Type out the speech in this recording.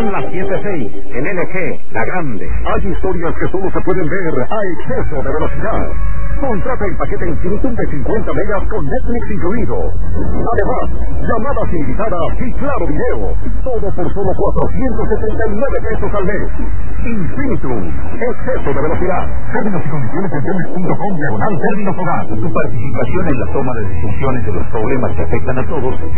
Son las 7:06 en LG, la grande. Hay historias que solo se pueden ver a exceso de velocidad. Contrata el paquete Infinitum de 50 megas con Netflix incluido. Además, llamadas ilimitadas y claro video. Todo por solo 479 pesos al mes. Infinitum, exceso de velocidad. Términos y condiciones en teles.com/términos hogar. Tu participación en la toma de decisiones de los problemas que afectan a todos